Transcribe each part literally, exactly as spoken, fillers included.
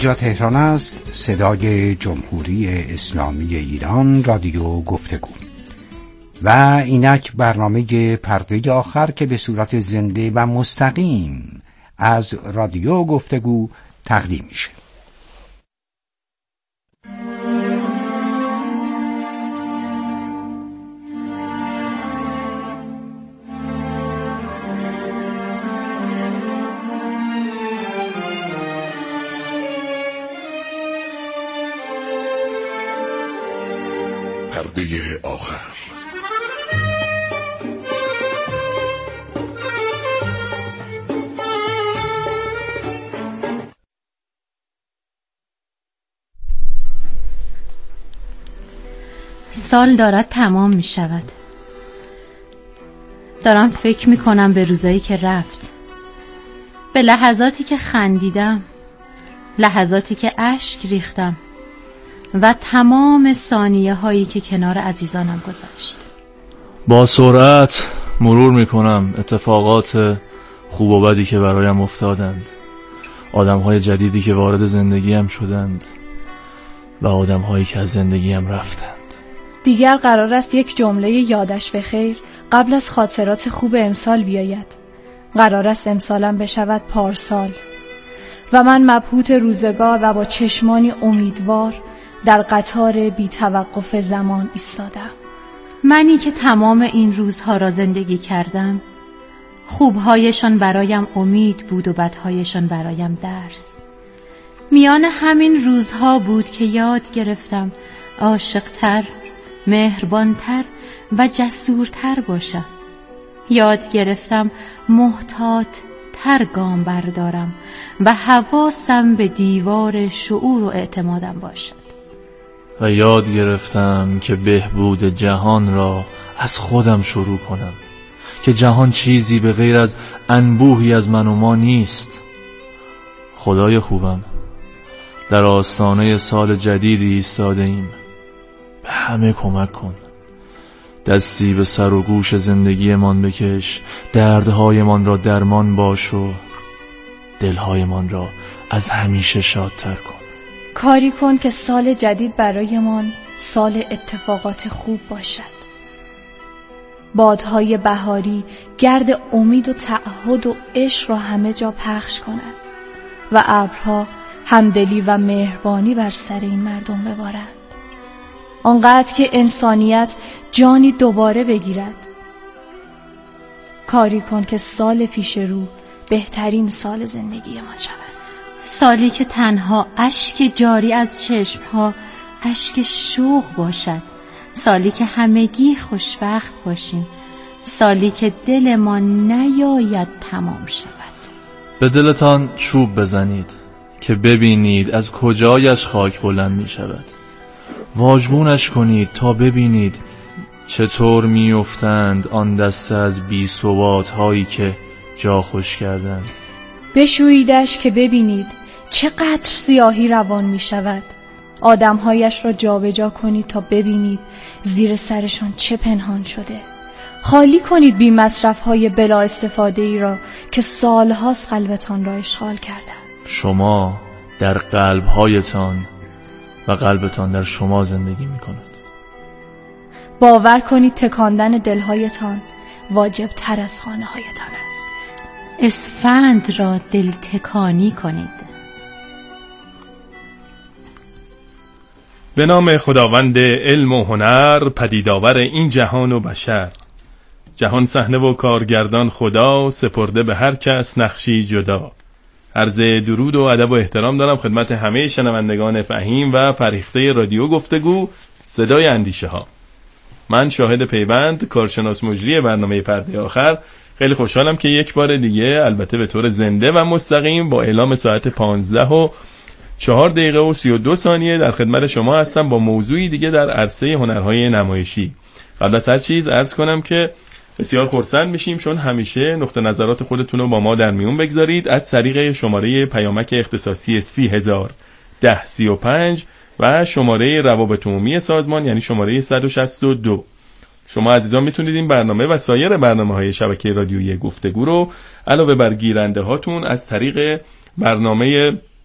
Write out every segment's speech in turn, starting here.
اینجا تهران است، صدای جمهوری اسلامی ایران، رادیو گفتگو. و اینک برنامه پرده آخر که به صورت زنده و مستقیم از رادیو گفتگو تقدیم میشه. پرده آخر. سال دارد تمام می شود. دارم فکر می کنم به روزایی که رفت، به لحظاتی که خندیدم، لحظاتی که اشک ریختم و تمام ثانیه هایی که کنار عزیزانم گذشت. با سرعت مرور می کنم اتفاقات خوب و بدی که برایم افتادند، آدم های جدیدی که وارد زندگیم شدند و آدم هایی که از زندگیم رفتند. دیگر قرار است یک جمله یادش بخیر قبل از خاطرات خوب امسال بیاید. قرار است امسالم بشود پارسال و من مبهوت روزگار و با چشمانی امیدوار در قطار بی توقف زمان ایستادم. منی که تمام این روزها را زندگی کردم، خوبهایشان برایم امید بود و بدهایشان برایم درس. میان همین روزها بود که یاد گرفتم عاشق‌تر، مهربانتر و جسورتر باشم. یاد گرفتم محتاط تر گام بردارم و حواسم به دیوار شعور و اعتمادم باشد. و یاد گرفتم که بهبود جهان را از خودم شروع کنم، که جهان چیزی به غیر از انبوهی از من و ما نیست. خدای خوبم، در آستانه سال جدیدی ایستاده ایم. به همه کمک کن، دستی به سر و گوش زندگیمان بکش، دردهایمان را درمان باش و دلهایمان را از همیشه شادتر کن. کاری کن که سال جدید برایمان سال اتفاقات خوب باشد. بادهای بهاری گرد امید و تعهد و عشق را همه جا پخش کند و ابرها همدلی و مهربانی بر سر این مردم ببارند. آنقدر که انسانیت جانی دوباره بگیرد. کاری کن که سال پیش رو بهترین سال زندگی ما شود. سالی که تنها اشک جاری از چشمها اشک شوق باشد. سالی که همگی خوشبخت باشیم. سالی که دلمان نیاید تمام شود. به دلتان چوب بزنید که ببینید از کجایش خاک بلند می شود. واژگونش کنید تا ببینید چطور می افتند آن دسته از بی ثبات هایی که جا خوش کردند. بشوییدش که ببینید چقدر سیاهی روان می شود. آدمهایش را جا به جا کنید تا ببینید زیر سرشان چه پنهان شده. خالی کنید بی مصرف های بلا استفاده ای را که سالهاست قلبتان را اشغال کردند. شما در قلبهایتان و قلبتان در شما زندگی می کند. باور کنید تکاندن دلهایتان واجب تر از خانه هایتان است. اسفند را دل تکانی کنید. به نام خداوند علم و هنر، پدیدآور این جهان و بشر. جهان صحنه و کارگردان خدا، سپرده به هر کس نقشی جدا. عرض درود و ادب و احترام دارم خدمت همه شنوندگان فهیم و فریخته رادیو گفتگو، صدای اندیشه ها. من شاهد پیوند، کارشناس مجری برنامه پرده آخر، خیلی خوشحالم که یک بار دیگه، البته به طور زنده و مستقیم، با اعلام ساعت پانزده و چهار دقیقه و سی و دو ثانیه در خدمت شما هستم با موضوعی دیگه در عرصه هنرهای نمایشی. قبل از هر چیز عرض کنم که بسیار خرسند میشیم چون همیشه نقطه نظرات خودتون رو با ما در میون بگذارید از طریق شماره پیامک اختصاصی سی هزار ده سی و پنج و شماره روابط عمومی سازمان یعنی شماره صد و شصت و دو. شما عزیزان میتونید این برنامه و سایر برنامه‌های شبکه رادیویی گفتگو رو علاوه بر گیرنده هاتون از طریق برنامه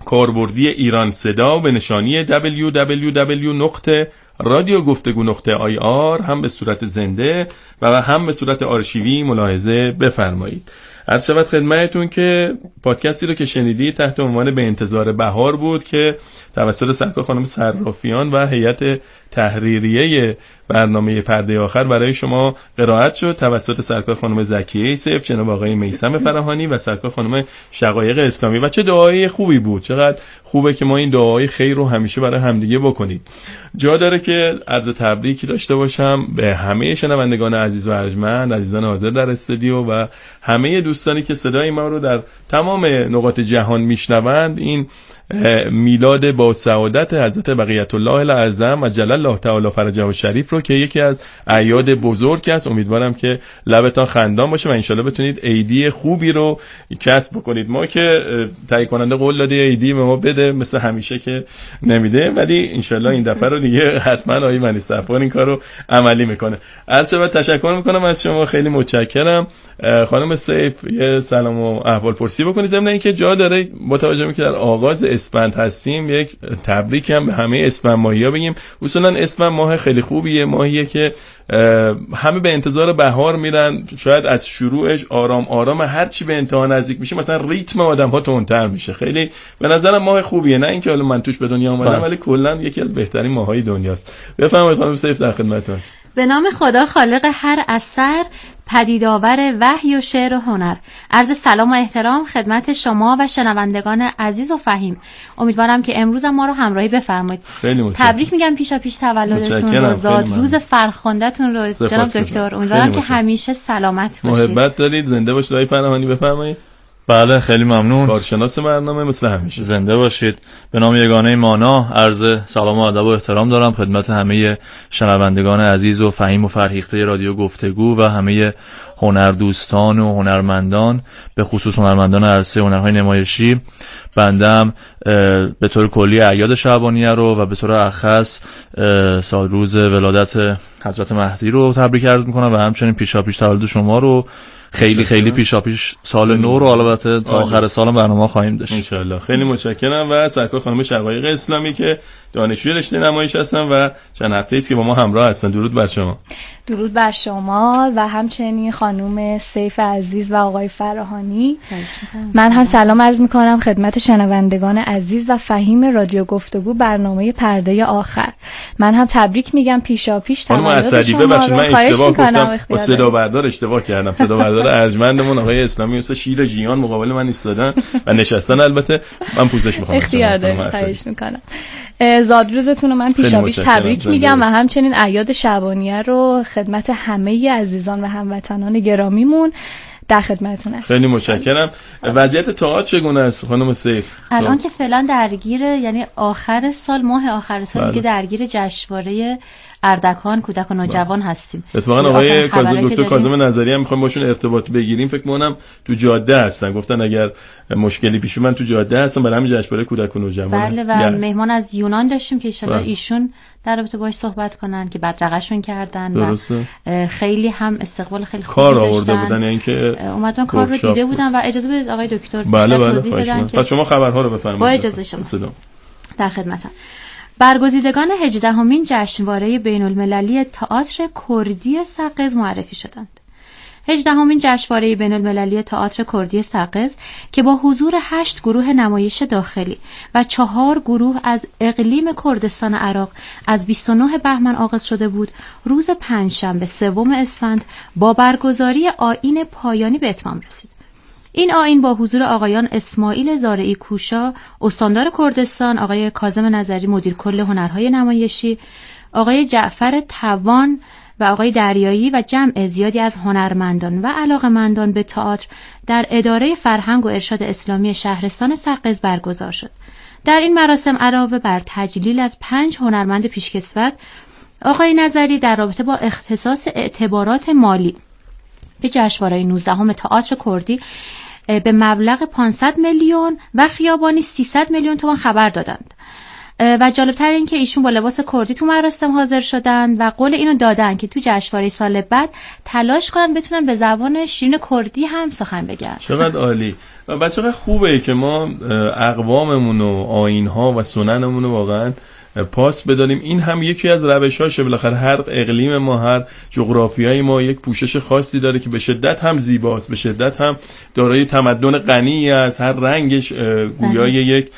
کاربردی ایران صدا به نشانی دبلیو دبلیو دبلیو نقطه رادیو گفتگو نقطه آی آر هم به صورت زنده و هم به صورت آرشیوی ملاحظه بفرمایید. عرض شود خدمتتون که پادکستی رو که شنیدید تحت عنوان به انتظار بهار بود که توسط سرکار خانم صرافیان و هیئت تحریریه برنامه پرده آخر برای شما قرائت شد توسط سرکار خانم زکیه سیف، جناب آقای میثم فراهانی و سرکار خانم شقایق اسلامی. و چه دعای خوبی بود، چقدر خوبه که ما این دعای خیر رو همیشه برای همدیگه بکنید. جا داره که عرض تبریکی داشته باشم به همه شنوندگان عزیز و ارجمند، عزیزان حاضر در استودیو و همه دوستانی که صدای ما رو در تمام نقاط جهان میشنوند. این میلاد با سعادت حضرت بقیت الله الاعظم و جل الله تعالی فرجه و شریف رو که یکی از اعیاد بزرگ است، امیدوارم که لبتان خندان باشه و انشالله بتونید عیدی خوبی رو کسب بکنید. ما که تهیه کننده قول داده عیدی به ما بده مثل همیشه که نمیده، ولی انشالله این دفعه رو دیگه حتما آقای منی صفوان این کار رو عملی میکنه. عرض تشکر میکنم از شما، خیلی متشکرم. خانم سیف یه سلام و احوال پرسی بکنید، ضمن اینکه جا داره با توجه به اینکه در آغاز اسفند هستیم یک تبریک هم به همه اسفند ماهی‌ها بگیم. اصولا اسفند ماه خیلی خوبیه، ماهیه که همه به انتظار بهار میرن. شاید از شروعش آرام آرام هر چی به انتها نزدیک میشه مثلا ریتم آدم‌ها تندتر میشه. خیلی به نظرم ماه خوبیه، نه اینکه حالا من توش به دنیا اومدم ولی کلا یکی از بهترین ماه‌های دنیاست. بفرمایید خانم سیف، در خدمتتون هستم. به نام خدا خالق هر اثر، پدیدآور وحی و شعر و هنر. عرض سلام و احترام خدمت شما و شنوندگان عزیز و فهیم. امیدوارم که امروز ما رو همراهی بفرمایید. تبریک میگم پیشا پیش تولدتون رو، زاد روز فرخنده‌تون رو جناب دکتر. امیدوارم که همیشه سلامت باشید. محبت دارید، زنده باشید. آقای فراهانی بفرمایید. بله خیلی ممنون. کارشناس برنامه مثل همیشه. زنده باشید. به نام یگانه مانا عرض سلام و ادب و احترام دارم خدمت همه شنوندگان عزیز و فهیم و فرهیخته رادیو گفتگو و همه هنردوستان و هنرمندان، به خصوص هنرمندان عرصه هنرهای نمایشی. بندم به طور کلی اعیاد شعبانیه رو و به طور اخص سال روز ولادت حضرت مهدی رو تبریک عرض میکنم و همچنین پیشا پیش تولد شما رو. خیلی خیلی پیشا پیش سال نو رو البته تا آخر سال برنامه خواهیم داشت ان شاء الله. خیلی متشکرم. و سرکار خانم شقایق اسلامی که دانشجوی رشته نمایش هستن و چند هفته است که با ما همراه هستن. درود بر شما. درود بر شما و همچنین خانم سیف عزیز و آقای فراهانی. من هم سلام عرض می‌کنم خدمت شنوندگان عزیز و فهیم رادیو گفتگو برنامه پرده آخر. من هم تبریک میگم پیشا پیش تولد شما رو. ببخشید من اشتباه گفتم، با صدا بردار اشتباه کردم. صدا بردار ارجمندمون آقای اسلامی مثل شیر جیان مقابل من ایستادن و نشستن. البته من پوزش می‌خوام. اختیار دارم. خواهش می‌کنم. زادروزتون رو من پیشا پیش تبریک میگم و همچنین اعیاد شعبانیه رو خدمت همه عزیزان و هموطنان گرامیمون در خدمتتون هستم. خیلی متشکرم. وضعیت تئاتر چگونه است خانم سیف؟ الان که فعلا درگیر، یعنی آخر سال، ماه آخر سال که درگیر جشنواره اردکان کودک و نوجوان هستیم. اتفاقا آقای کاظم دکتر کاظم نظری هم میخوایم باشون ارتباط بگیریم. فکر می‌کنم تو جاده هستن، گفتن اگر مشکلی پیش من تو جاده هستم برای همین جشنواره کودک و نوجوان. بله و yes. مهمان از یونان داشتیم که ان شاءالله ایشون در رابطه باهاش صحبت کنن که بدرقه‌شون کردن درسته. و خیلی هم استقبال خیلی خوبی کار آورده بودن، یعنی که اومدن کار رو دیده بودن و اجازه بدید آقای دکتر بله بله توضیح بدن که پس شما خبرها رو بفرمایید. با اجازه شما در خدمتم. برگزیدگان هجدهمین جشنواره بین‌المللی تئاتر کردی سقز معرفی شدند. هجدهمین جشنواره بین‌المللی تئاتر کردی سقز که با حضور هشت گروه نمایش داخلی و چهار گروه از اقلیم کردستان عراق از بیست و نه بهمن آغاز شده بود، روز پنجشنبه سوم اسفند با برگزاری آیین پایانی به اتمام رسید. این آیین با حضور آقایان اسماعیل زارعی کوشا استاندار کردستان، آقای کاظم نظری مدیر کل هنرهای نمایشی، آقای جعفر توان و آقای دریایی و جمع زیادی از هنرمندان و علاقه‌مندان به تئاتر در اداره فرهنگ و ارشاد اسلامی شهرستان سقز برگزار شد. در این مراسم علاوه بر تجلیل از پنج هنرمند پیشکسوت، آقای نظری در رابطه با اختصاص اعتبارات مالی به جشنواره نوزدهم تئاتر کردی به مبلغ پانصد میلیون و خیابانی سیصد میلیون تومان خبر دادند. و جالبتر این که ایشون با لباس کردی تو مراسم حاضر شدن و قول اینو دادن که تو جشنواره سال بعد تلاش کنن بتونن به زبان شیرین کردی هم سخن بگن. چقدر عالی و بچه چقدر خوبه که ما اقواممون و آیین‌ها و سننمون رو واقعا پاس بداریم. این هم یکی از روش‌هاشه. بالاخره هر اقلیم ما، هر جغرافیای ما یک پوشش خاصی داره که به شدت هم زیباست، به شدت هم دارای تمدن غنی است. هر رنگش گویای یک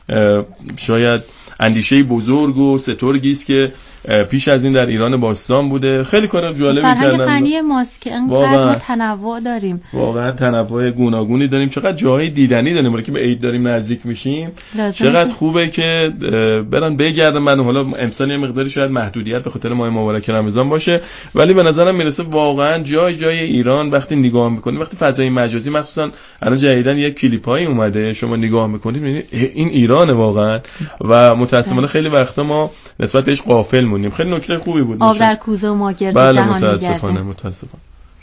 شاید اندیشه بزرگ و سترگی است که پیش از این در ایران باستان بوده. خیلی کار جالبی کردن. فرهنگ غنی ماست که انقدر تنوع داریم. واقعا تنوع گوناگونی داریم. چقدر جاهای دیدنی داریم. وقتی که به عید داریم نزدیک میشیم چقدر خوبه که برن بگردن. من حالا امسال یه مقداری شاید محدودیت به خاطر ماه مبارک رمضان باشه، ولی به نظرم میرسه واقعا جای جای ایران وقتی نگاه میکنیم، وقتی فضای مجازی مخصوصا الان جدیدن یک کلیپایی اومده شما نگاه میکنید میبینید این ایرانه واقعا و متأسفانه خیلی وقتا ما نسبت بهش غافل مونیم. خیلی نکته خوبی بود. آب در کوزه و ماگرد بله جهان میگرده. متاسفانه متاسفانه.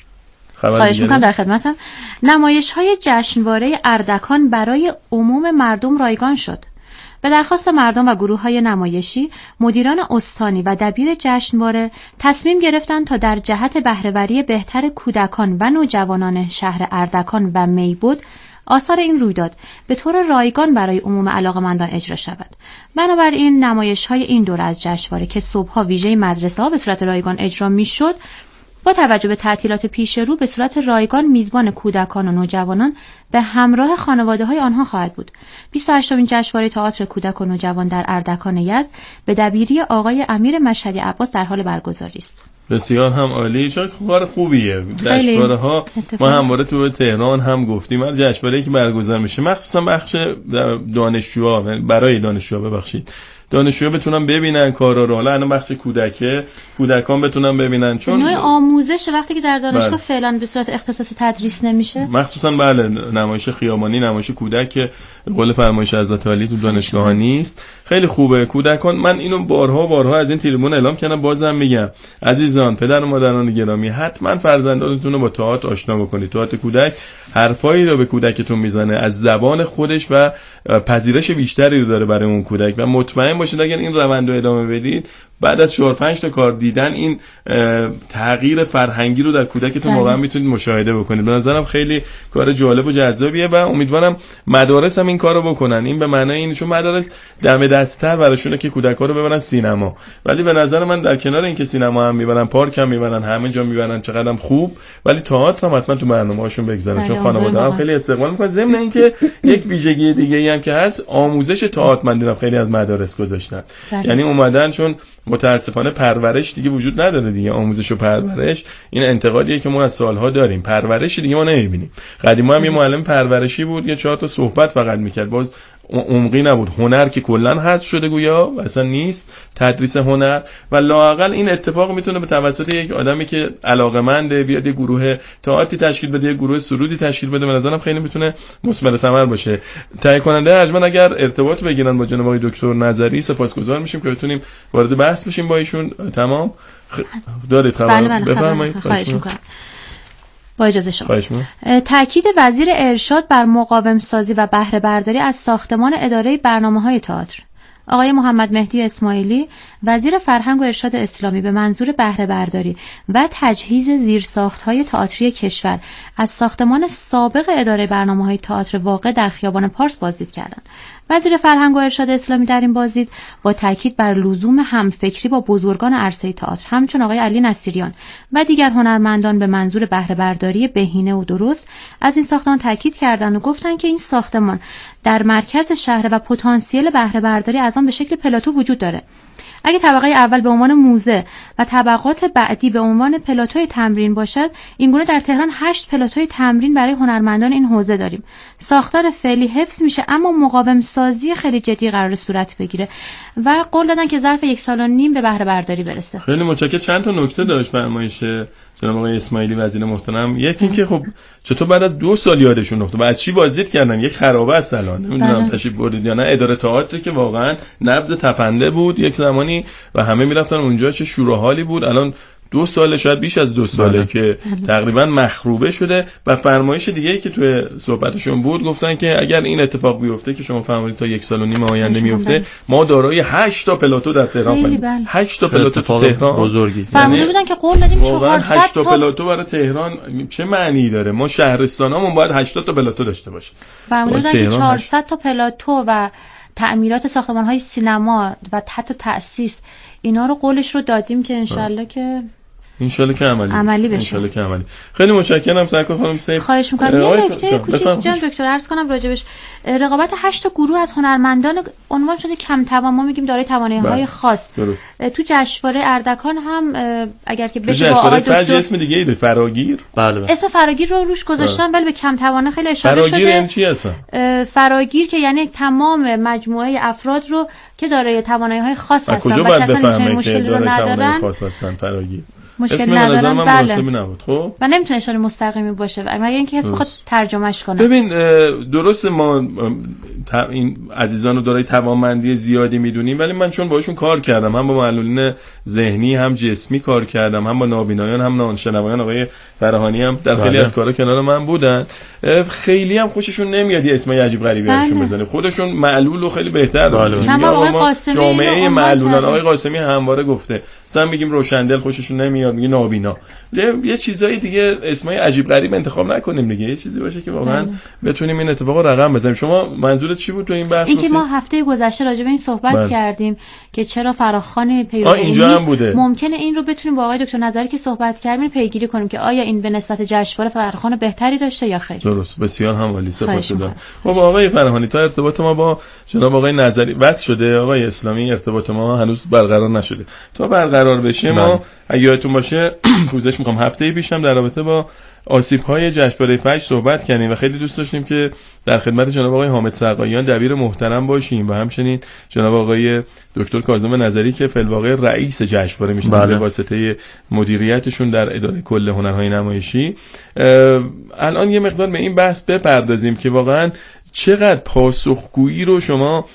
خواهش میکنم در خدمتم. نمایش های جشنواره اردکان برای عموم مردم رایگان شد. به درخواست مردم و گروه های نمایشی، مدیران استانی و دبیر جشنواره تصمیم گرفتند تا در جهت بهره‌وری بهتر کودکان و نوجوانان شهر اردکان و میبود آثار این رویداد به طور رایگان برای عموم علاقه‌مندان اجرا شود. بنابراین نمایش‌های این دوره از جشنواره که صبح‌ها ویژه مدرسه‌ها به صورت رایگان اجرا می‌شد، با توجه به تعطیلات پیش رو به صورت رایگان میزبان کودکان و نوجوانان به همراه خانواده‌های آنها خواهد بود. بیست و هشتمین جشنواره تئاتر کودک و نوجوان در اردکان یزد به دبیری آقای امیر مشهدی عباس در حال برگزاری است. بسیار هم عالی. چون کار خوبیه. جشنواره ها ما همواره تو تهران هم گفتیم هر جشنواره‌ای که برگزار میشه مخصوصا بخش دانشجوها، برای دانشجوها ببخشید دانشجوها بتونن ببینن کارا رو. حالا الان بخش کودکه کودکان بتونن ببینن چون نوع آموزش وقتی که در دانشگاه بله. فعلا به صورت اختصاصی تدریس نمیشه. مخصوصا بله نمایش خیابانی، نمایش کودک که قول فرمایش حضرت علی تو دانشگاه ها نیست. خیلی خوبه. کودکان من اینو بارها بارها از این تریبون اعلام کردم، بازم میگم عزیزان پدر و مادران گرامی حتما فرزندانتون رو با تئاتر آشنا بکنید. تئاتر کودک حرفایی رو به کودکتون میزنه از زبان خودش و پذیرش بیشتری رو داره برای اون کودک و مطمئن باشید اگر این روند رو ادامه بدید بعد از چهار پنج تا کار دیدن این تغییر فرهنگی رو در کودکتون واقعا میتونید مشاهده بکنید. به نظرم خیلی کار جالب و جذابیه و امیدوارم مدارس هم این کارو بکنن. این به معنای این چون مدارس دم دست‌تر براشونه که کودکا رو ببرن سینما، ولی به نظر من در کنار اینکه سینما هم میبرن، پارک هم میبرن، همه جا میبرن، چقدرم خوب، ولی تئاتر هم حتما تو برنامه‌هاشون بگذارن چون خانواده‌ها هم خیلی استقبال میکنن. ضمن اینکه یک ویژگی دیگه‌ای هم که هست آموزش تئاتر من دیدم خیلی از مدارس گذاشتن. یعنی اومدن چون متاسفانه پرورش دیگه وجود نداره دیگه. آموزش و پرورش این انتقادیه که ما از سالها داریم. پرورش دیگه ما نمیبینیم. قدیما هم یه معلم پرورشی بود یه چهار تا صحبت فقط میکرد، باز عمقی نبود. هنر که کلا حذف شده گویا اصلا نیست تدریس هنر و لااقل این اتفاق میتونه به توسط یک آدمی که علاقه‌منده بیاد یه گروه تئاتری تشکیل بده، یه گروه سرودی تشکیل بده، به نظرم خیلی میتونه مثمر ثمر باشه. تهیه کننده ارجمند اگر ارتباط بگیرن با جناب آقای دکتر نظری سپاسگزار میشیم که بتونیم وارد بحث بشیم با ایشون. تمام خ... دارید خبر؟ بله بله بفرمایید. خواهش می‌کنم. با اجازه شما. تأکید وزیر ارشاد بر مقاوم سازی و بهره برداری از ساختمان اداره برنامه‌های تئاتر. آقای محمد مهدی اسماعیلی وزیر فرهنگ و ارشاد اسلامی به منظور بهره برداری و تجهیز زیرساخت‌های تئاتری کشور از ساختمان سابق اداره برنامه‌های تئاتر واقع در خیابان پارس بازدید کردند. وزیر فرهنگ و ارشاد اسلامی در این بازدید با تاکید بر لزوم همفکری با بزرگان عرصه تئاتر همچون آقای علی نصیریان و دیگر هنرمندان به منظور بهره برداری بهینه و درست از این ساختمان تاکید کردند و گفتند که این ساختمان در مرکز شهر و پتانسیل بهره برداری از آن به شکل پلاتو وجود داره. اگه طبقه اول به عنوان موزه و طبقات بعدی به عنوان پلاتوی تمرین باشد، اینگونه در تهران هشت پلاتوی تمرین برای هنرمندان این حوزه داریم. ساختار فعلی حفظ میشه اما مقاوم سازی خیلی جدی قرار صورت بگیره و قول دادن که ظرف یک سال و نیم به بهره برداری برسه. خیلی متشکرم. چند تا نکته داشت فرمایش جناب آقای اسماعیلی وزیر محترم. یکی اینکه خب چطور بعد از دو سال یادشون افته بعد چی بازدید کردن؟ یک خرابه است الان. نمیدونم تشریف بردید یا نه. اداره تئاتر که واقعا نبض تپنده بود یک زمانی و همه میرفتن اونجا، چه شور و حالی بود. الان دو ساله شاید بیش از دو ساله بله. که تقریبا مخروبه شده و فرمایش دیگه ای که توی صحبتشون بود گفتن که اگر این اتفاق بیفته که شما فرمودید تا یک سال و نیم آینده میفته ما دارای هشت تا پلاتو در تهران کنیم. هشت تا پلاتو تو تهران بزرگی فرموده بودن که قول دادیم چهارصد هشت تا پلاتو برای تهران چه معنی داره؟ ما شهرستانامون باید هشتاد تا پلاتو داشته باشه. فرموده بودن که چهارصد تا پلاتو و تعمیرات ساختمان‌های سینما و حتی تأسیس اینا رو قولش رو دادیم که انشالله که انشالله که عملی عملی بشه. انشالله که عملی. خیلی متشکرم سرکار خانم سیف. خواهش می‌کنم. یه نکته کوچیک جان دکتر عرض کنم راجبش. رقابت هشت تا گروه از هنرمندان عنوان شده کم توان، ما میگیم دارای توانایی‌های خاص. درست. تو جشنواره اردکان هم اگر که بشه با آقای دکتر اسم دیگه ای فراگیر. بله. اسم فراگیر رو روش گذاشتن ولی به کم توانه خیلی اشاره فراگیر شده. فراگیر یعنی چی هستن؟ فراگیر که یعنی تمام مجموعه افراد رو که دارای توانایی‌های خاص هستن و کسانی که مشکلی رو ندارن خاص هستن فراگیر. مشکل ندارن بله نبود. خب و نمیتونه اشاره مستقیمی باشه مگر اینکه کسی بخواد ترجمهش کنه. ببین درسته ما این عزیزان رو دارای توانمندی زیادی میدونیم ولی من چون باشون کار کردم هم با معلولین ذهنی هم جسمی کار کردم هم با نابینایان هم ناشنوایان آقای فرهانی هم در خیلی از کارا کنار من بودن خیلی هم خوششون نمیاد یه اسمای عجیب غریبی ازشون بزنه خودشون معلول رو خیلی بهتر دونن. آقای قاسمی جامعه معلولان آقای قاسمی همواره گفته مثلا میگیم روشندل خوششون نمیاد میگه نابینا یه چیزای دیگه اسمای عجیب غریب انتخاب نکنیم دیگه یه چیزی باشه که واقعا بتونیم این اتفاقو رقم بزنیم. شما منظورت چی بود تو این بحث؟ اینکه ما هفته گذشته راجع به این صحبت بله. کردیم که چرا فراخوان پیروی نیست ممکنه این رو بتونیم با آقای دکتر نظری که صحبت کردیم پیگیری کنیم که آیا این به نسبت جشنواره فراخوان بهتری داشته یا خیر. درست بسیار هم عالی سپاسگزارم. خب آقای فرهانی تا ارتباط ما با جناب آقای نظری وصل شده آقای اسلامی ارتباط ما هنوز برقرار نشده تا برقرار بشه ما اگه یادتون باشه پوزش می‌خوام هفته پیشم در رابطه با آسیب‌های جشنواره فجر صحبت کردیم و خیلی دوست داشتیم که در خدمت جناب آقای حامد سقاییان دبیر محترم باشیم و همچنین جناب آقای دکتر کاظم نظری که فی الواقع رئیس جشنواره میشن به واسطه مدیریتشون در اداره کل هنرهای نمایشی. الان یه مقدار به این بحث بپردازیم که واقعا چقدر پاسخگویی رو شما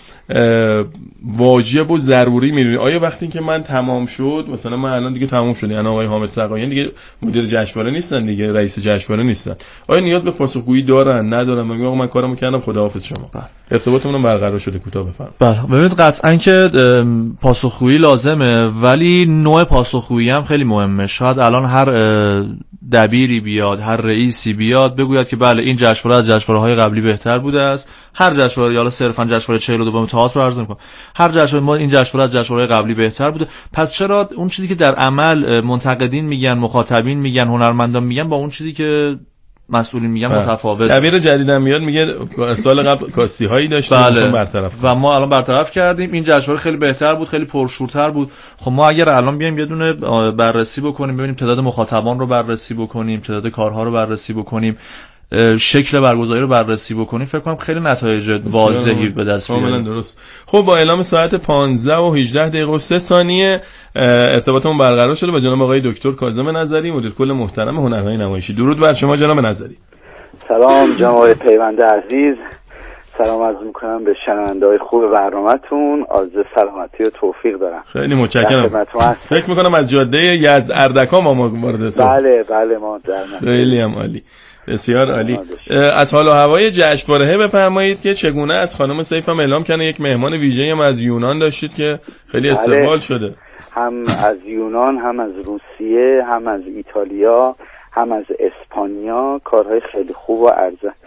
واجب و ضروری می‌دونید. آیا وقتی که من تمام شد مثلا من الان دیگه تمام شد یعنی آقای حامد سقاییان دیگه مدیر جشنواره نیستن دیگه رئیس جشنواره نیستن آیا نیاز به پاسخگویی دارن ندارن؟ میگم آقا من کارمو کردم خداحافظ شما ارتباطمون برقرار شده کوتاه بفرمایید. بله ببینید قطعاً که پاسخگویی لازمه ولی نوع پاسخگویی هم خیلی مهمه. شاید الان هر دبیری بیاد هر رئیسی بیاد بگوید که بله این جشنواره از جشنواره‌های قبلی بهتر بوده است. هر جشنواره یا صرفاً جشنواره چهل و دو تئاتر رو عرض می‌کنم هر جشنواره ما این جشنواره از جشنواره قبلی بهتر بوده. پس چرا اون چیزی که در عمل منتقدین میگن مخاطبین میگن هنرمندان میگن با اون چیزی که مسئولین میگن متفاوت؟ دبیر جدیدم میاد میگه سال قبل کاستی هایی داشتیم بله. برطرف و ما الان برطرف کردیم این جشنواره خیلی بهتر بود خیلی پرشورتر بود. خب ما اگر الان بیایم یه دونه بررسی بکنیم ببینیم تعداد مخاطبان رو بررسی بکنیم تعداد کارها رو بررسی بکنیم شکل برگزاری رو بررسی بکنیم فکر کنم خیلی نتایج واضحی به دست بیاریم. کاملا درست. خب با اعلام ساعت پانزده و هجده دقیقه و سه ثانیه ارتباطمون برقرار شده با جناب آقای دکتر کاظم نظری مدیر کل محترم هنرهای نمایشی. درود بر شما جناب نظری. سلام جناب آقای پیوند عزیز. سلام عرض می‌کنم به شنونده‌های خوب برنامه‌تون. آرزوی سلامتی و توفیق دارم. خیلی متشکرم. فکر می‌کنم از جاده یزد اردکان ما وارد شدیم. بله بله ما در خیلی هم عالی. بسیار عالی. از حال و هوای جشنواره بفرمایید که چگونه از خانم سیف هم اعلام کنه یک مهمان ویژه‌ای هم از یونان داشتید که خیلی استقبال شده. هم از یونان هم از روسیه هم از ایتالیا هم از اسپانیا کارهای خیلی خوب و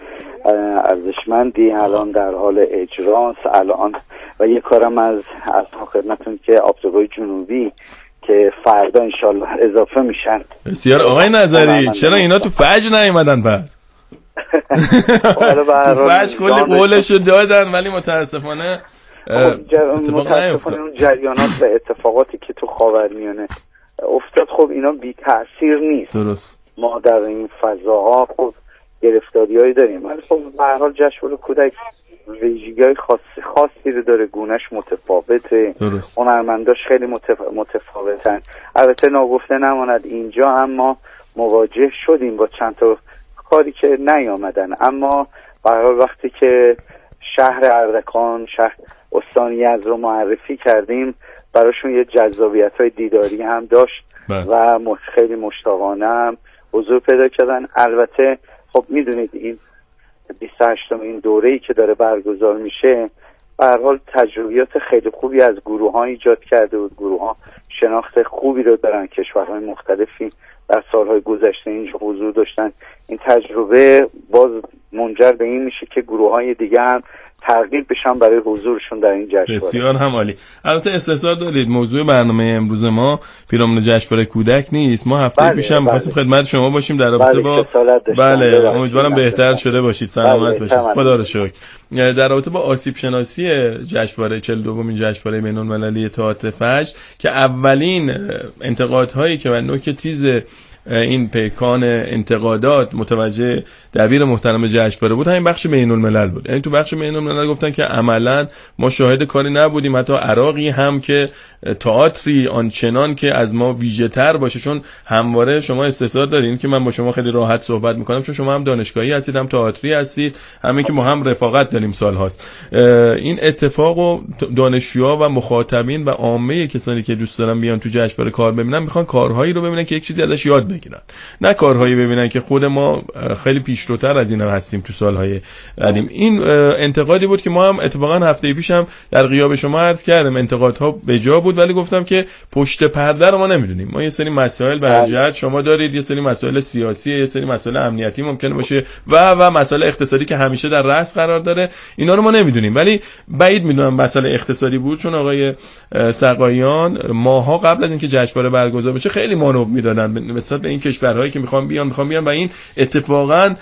ارزشمندی الان در حال اجراست الان و یک کارم از از خدمتتون که آبزوگای جنوبی که فردا انشالله اضافه میشن. بسیار آقای نظری چرا اینا تو فجر نیومدن بعد؟ تو فجر کلی قولشو دادن ولی متاسفانه اتفاق نیفتاد. اون جریانات و اتفاقاتی که تو خاورمیانه افتاد خب اینا بی تأثیر نیست. درست. ما در این فضاها خب گرفتاریایی داریم ولی خب به هر حال جشنواره کودک ویژگی‌های خاصی خاصی رو داره گونه‌اش متفاوته هنرمنداش خیلی متف... متفاوتن. البته ناگفته نماند اینجا هم ما مواجه شدیم با چند تا کاری که نیامدن اما به هر حال وقتی که شهر اردکان شهر استان یزد رو معرفی کردیم براشون یه جذابیت‌های دیداری هم داشت و خیلی مشتاقانم حضور پیدا کردن. البته خب میدونید این بیست و هشتم این دوره‌ای که داره برگزار میشه به هر حال تجربیات خیلی خوبی از گروه‌ها ایجاد کرده بود. گروه‌ها شناخت خوبی رو دارن، کشورهای مختلفی در سالهای گذشته اینجا حضور داشتن. این تجربه باز منجر به این میشه که گروه‌های دیگه هم ترغیب بشن برای حضورشون در این جشنواره. بسیار هم عالی. البته استحضار دارید موضوع برنامه امروز ما پیرامون جشنواره کودک نیست. ما هفته بله، پیشم می‌خواستیم بله. خدمت شما باشیم در رابطه بله، با بله امیدوارم بهتر شده باشید، سلامت باشید. خدا رو شکر. در رابطه با آسیب شناسی جشنواره چهل و دومین جشنواره بین‌المللی تئاتر فجر که اولین انتقادهایی که من نوک تیز این پیکان انتقادات متوجه دبیر محترم جشنواره بود همین بخش بین الملل بود. یعنی تو بخش بین الملل گفتن که عملا ما شاهد کاری نبودیم، حتی عراقی هم که تئاتری آنچنان که از ما ویژه تر باشه، چون همواره شما استحضار دارین که من با شما خیلی راحت صحبت میکنم چون شما هم دانشگاهی هستید هم تئاتری هستید، همین که ما هم رفاقت داریم سال هاست. این اتفاق و دانشجوها و مخاطبین و عامه کسانی که دوست دارن بیان تو جشنواره کار ببینن میخوان کارهایی رو ببینن که یک چیزی ازش یاد بگیرن، نه کارهایی ببینن که خود ما خیلی پیشروتر از اینا هستیم تو سالهای قدیم. این انتقادی بود که ما هم اتفاقا هفته پیشم در غیاب شما عرض کردم، انتقادها به جا بود ولی گفتم که پشت پرده رو ما نمیدونیم. ما یه سری مسائل به هر جهت شما دارید، یه سری مسائل سیاسی، یه سری مسائل امنیتی ممکنه باشه و و مسائل اقتصادی که همیشه در رأس قرار داره، اینا رو ما نمیدونیم. ولی بعید میدونم مسئله اقتصادی بود، چون آقای سقاییان ماها قبل از اینکه جشنواره برگزار بشه خیلی مانور میدادن نسبت به این کشورهایی که میخوان بیان میخوان بیان و این اتفاقا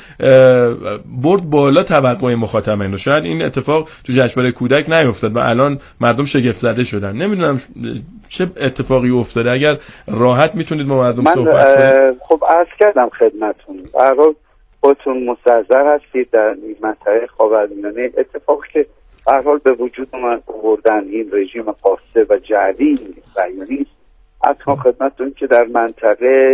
برد بالا توقع مخاطبین رو. شاید این اتفاق تو جشنواره کودک نیفتاد و الان مردم شگفت زده شدن. نمیدونم چه اتفاقی افتاده، اگر راحت میتونید با مردم صحبت کنید. خب عرض کردم خدمتتون، به هر حال خودتون مستحضر هستید در این منطقه خاورمیانه اتفاقی که به هر حال به وجود من آوردن این رژیم قاسد و جعلی صهیونیست، اصلا خدمتتون که در منطقه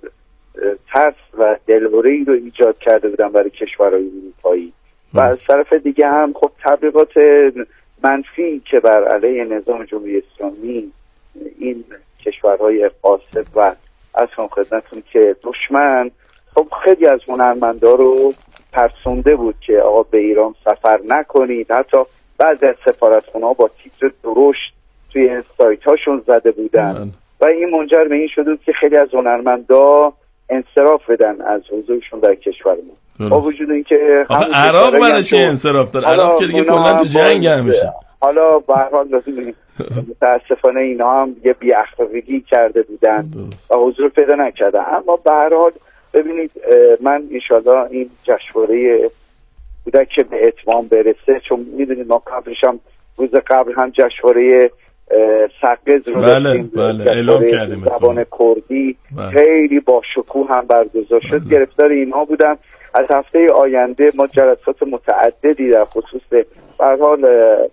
ترس و دلهره‌ای رو ایجاد کرده بودن برای کشورهای اروپایی و از طرف دیگه هم خب تبلیغات منفی که بر علیه نظام جمهوری اسلامی این کشورهای قاسد و اصلا خدمتتون که دشمن خب خیلی از هنرمندا رو ترسونده بود که آقا به ایران سفر نکنید. حتی بعضی از سفارتخونه‌ها با تیتر درشت توی سایت هاشون زده بودن و این منجر به این شده که خیلی از هنرمندا انصراف بدن از حضورشون در کشور ما. با وجود اینکه عراق برای چی انصراف داد؟ عراق که دیگه کلا تو جنگ همیشه. حالا به هر حال لازم متاسفانه اینا هم یه بی اخلاقی کرده بودن و حضور پیدا نکردن. اما به هر حال ببینید من انشالله این جشنواره کودک که به اتمام برسه، چون میدونید ما قبلش هم روز قبل هم جشنواره سقز رو داشتیم، بله اعلام کردیم زبان کردی بله. خیلی با شکوه هم برگزار شد، بله. گرفتار اینها بودم. از هفته آینده ما جلسات متعددی در خصوص به هر حال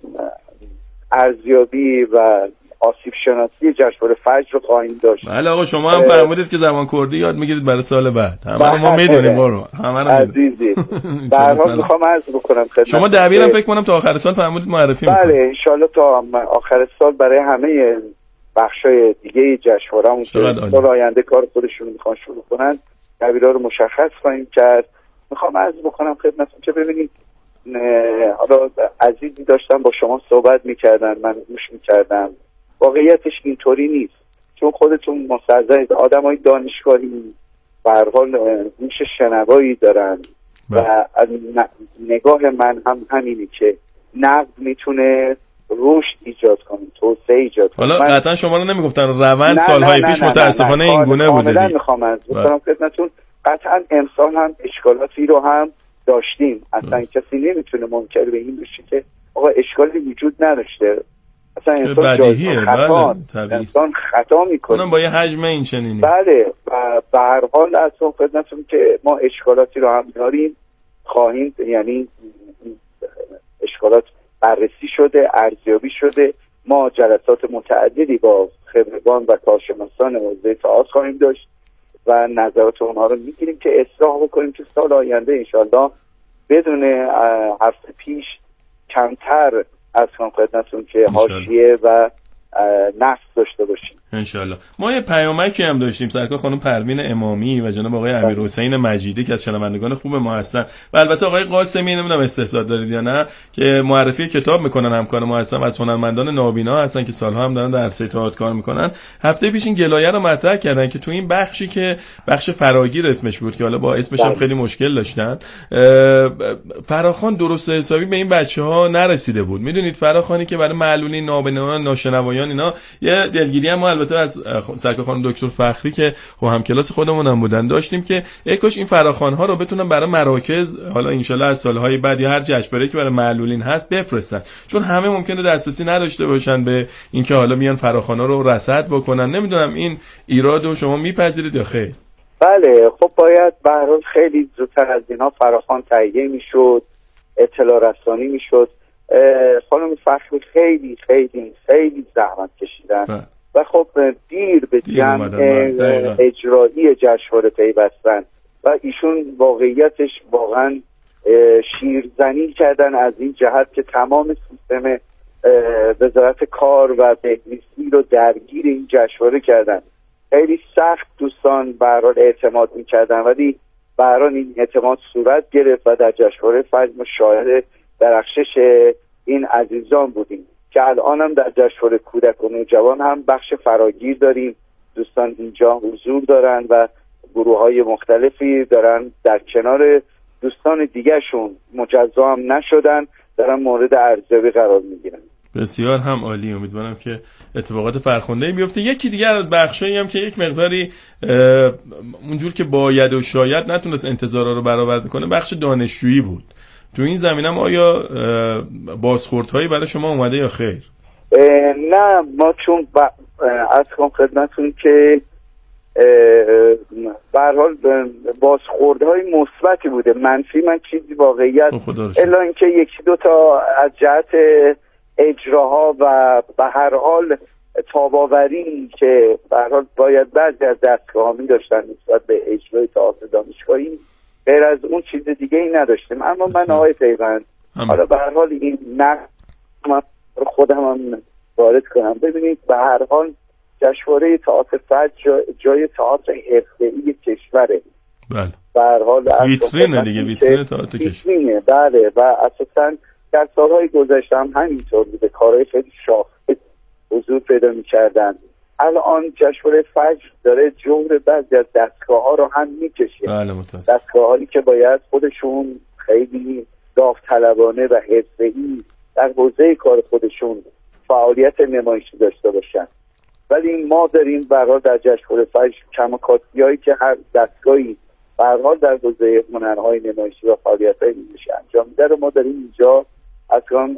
ارزیابی و آسیب شناسی جشنواره فجر رو خواهیم داشت. بله آقا شما هم فرمودید که زبان کردی یاد میگیرید برای سال بعد. همه ما میدونیم برو. همه رو عزیزی. در حال میخوام عرض بکنم خدمت شما دبیرم فکر کنم تا آخر سال فرمودید معرفی میکنید. بله ان شاء الله تا آخر سال برای همه بخشای دیگه جشنوارهمون که سال آینده کار خودشون میخوان شروع کنن دبیرا رو مشخص خواهیم کرد. میخوام عرض بکنم خدمتتون که ببینید حالا عزیزی داشتم با شما صحبت میکردن، من گوش میکردم. واقعیتش اینطوری نیست، چون خودتون مستحضرید آدمای دانشگاهی به هر حال گوش شنوایی دارن و نگاه من هم همینه که نقد میتونه رشد ایجاد کنه، توسعه ایجاد کنه. حالا قطعا شما رو نمیگفتن روند سالهای پیش متاسفانه این گونه بوده. کاملا میخوام از بکنم خدمتتون قطعا امسال هم اشکالاتی رو هم داشتیم. اصلا کسی نمیتونه منکر به این بشه که آقا اشکالی وجود نداشته. اصلا انسان بدیهیه، خطا بله، انسان خطا میکنه. اونم با یه حجم این چنینی. بله و به هر حال اصلا خدمتتون که ما اشکالاتی رو هم داریم، خواهیم یعنی اشکالات بررسی شده، ارزیابی شده. ما جلسات متعددی با خبرگان و کارشناسان حوزه تئاتر خواهیم داشت و نظرات اونها رو میگیریم که اصلاح بکنیم که سال آینده انشالله بدون هفته پیش کمتر از خدمتتون که حاشیه و نفس داشته باشیم انشالله. ما یه پیامکی هم داشتیم سرکار خانم پروین امامی و جناب آقای امیرحسین مجیدی که از شنوندگان خوب ما هستن و البته آقای قاسمی، نمیدونم استحضار دارید یا نه، که معرفی کتاب میکنن، همکار ما هستن، از هنرمندان نابینا هستن که سالها هم دارن در عرصه تئاتر کار میکنن. هفته پیش این گلایه رو مطرح کردن که تو این بخشی که بخش فراگیر اسمش بود که حالا با اسمش هم خیلی مشکل داشتن، فراخوان درست حسابی به این بچه‌ها نرسیده بود. میدونید فراخوانی که برای معلولین، نابینایان، ناشنوایان اینا یه دلگیری هم ما البته از سرکار خانم دکتر فخری که خب هم کلاس خودمون هم بودن داشتیم که ای کاش این فراخوان‌ها رو بتونن برای مراکز حالا انشالله از سالهای بعد یا هر جشنواره‌ای که برای معلولین هست بفرستن، چون همه ممکنه دسترسی نداشته باشن به اینکه حالا میان فراخوان‌ها رو رصد بکنن. نمیدونم این ایرادو شما میپذیرید یا خیر؟ بله، خب باید به هر حال خیلی زودتر از اینا فراخوان تهیه میشد، اطلاع رسانی میشد. خانم فخری خیلی خیلی خیلی زحمت کشیدن با. و خب دیر به جمع اجرایی جشنواره پیوستن و ایشون واقعیتش واقعا شیرزنی کردن از این جهت که تمام سیستم وزارت کار و بهزیستی رو درگیر این جشنواره کردن. خیلی سخت دوستان به هر حال اعتماد می‌کردن ولی به هر حال این اعتماد صورت گرفت و در جشنواره فجر ما شاهد درخشش این عزیزان بودیم که الان هم در جشنواره کودک و نوجوان هم بخش فراگیر داریم. دوستان اینجا حضور دارن و گروه‌های مختلفی دارن در کنار دوستان دیگه‌شون مجزا هم نشدن دارن مورد ارزیابی قرار میگیرن. بسیار هم عالی. امیدوارم که اتفاقات فرخنده‌ای بیفته. یکی دیگر از بخشایی هم که یک مقداری اونجور که باید و شاید نتونست انتظارا رو برآورده کنه بخش دانشجویی بود. تو این زمینه آیا بازخوردهایی برای شما اومده یا خیر؟ نه، ما چون ب... از کنم خدمتون که به هر حال بازخوردهای مثبتی بوده، منفی من چیزی واقعیت الا اینکه یکی دو تا از جهت اجراها و به هر حال تاباوری که به هر حال باید بعضی از دستگاه‌ها می داشتن نسبت به اجرای تئاتر دانشگاهی، غیر از اون چیز دیگه ای نداشتیم. اما من آقای پیوند حالا به هر حال این نه من خودم هم وارد کنم. ببینید به هر حال جشنواره تئاتر فجر جا جای تئاتر حرفه‌ای کشوره. بله. به هر حال ویترینه دیگه، ویترین تئاتر کشور. بله و اساساً در سالهای گذشته هم همینطور بوده، کارهای خیلی شاخص حضور پیدا می‌کردن. الان جشنواره فجر داره جور بعضی از دستگاه‌ها رو هم می‌کشه. بله متأسفم. دستگاه‌هایی که باید خودشون خیلی داوطلبانه و حرفه‌ای در حوزه کار خودشون فعالیت نمایشی داشته باشن. ولی ما داریم به هر حال در جشنواره فجر کماکاتی‌هایی که هر دستگاهی به هر حال در حوزه هنرهای نمایشی و فعالیت‌های نمایشی انجام میده رو ما داریم اینجا اصلا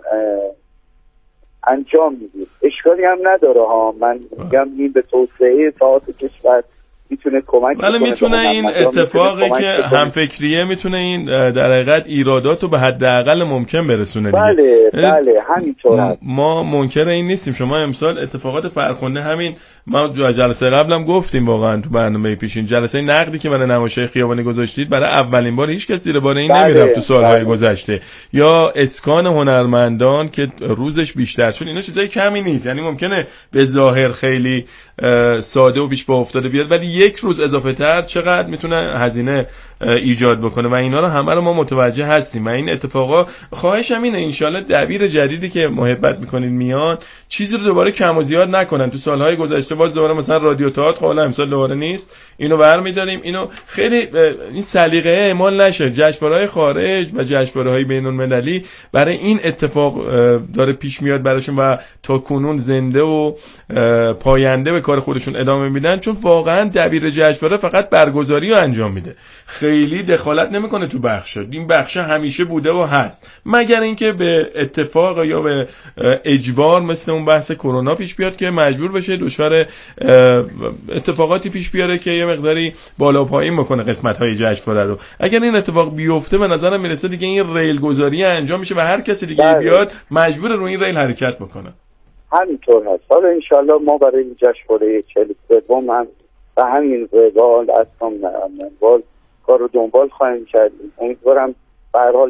انجام میدیم. اشکالی هم نداره ها، من میگم این به توسعه تئاتر کشور میتونه کمک کنه. ولی میتونه این اتفاقی که همفکریه میتونه این در حقیقت ایرادات رو به حداقل ممکن برسونه دیگه. بله بله همینطور هست. ما منکر این نیستیم. شما امسال اتفاقات فرخنده همین ما جلسه قبلم گفتیم واقعا تو برنامه پیشین جلسه نقدی که برای نمایش خیابانی گذاشتید برای اولین بار هیچ کسی درباره این بله. نمیرفت تو سالهای بله. گذشته. یا اسکان هنرمندان که روزش بیشتر شد، اینا چیزای کمی نیست. یعنی ممکنه به ظاهر خیلی ساده و پیش پا افتاده بیاد ولی یک روز اضافه تر چقدر میتونه هزینه ایجاد بکنه و اینا رو همه رو ما متوجه هستیم. و این اتفاقا خواهشم اینه انشالله دبیر جدیدی که محبت میکنید میان چیزی رو دوباره کم و زیاد نکنن. تو سالهای گذشته باز دوباره مثلا رادیو تئاتر حالا امسال دوباره نیست، اینو برمی‌داریم. اینو خیلی این سلیقه اعمال نشه. جشنواره‌های خارج و جشنواره‌های بین‌المللی برای این اتفاق داره پیش میاد براشون و تا کنون زنده و پاینده به کار خودشون ادامه میدن، چون واقعا دبیر جشنواره فقط برگزاری رو انجام میده، خیلی دخالت نمیکنه تو بخش. این بخش همیشه بوده و هست، مگر اینکه به اتفاق یا به اجبار مثل اون بحث کرونا پیش بیاد که مجبور بشه دچار اتفاقاتی پیش بیاره که یه مقداری بالا پایین بکنه قسمت‌های جشنواره رو. اگر این اتفاق بیفته به نظرم میرسه دیگه این ریل گذاری انجام میشه و هر کسی دیگه بیاد مجبور رو این ریل حرکت بکنه. همینطور هست. حالا انشالله ما برای این جشنواره چهل و سوم هم به همین روال از هم کار رو دنبال خواهیم کرد. امیدوارم به هر حال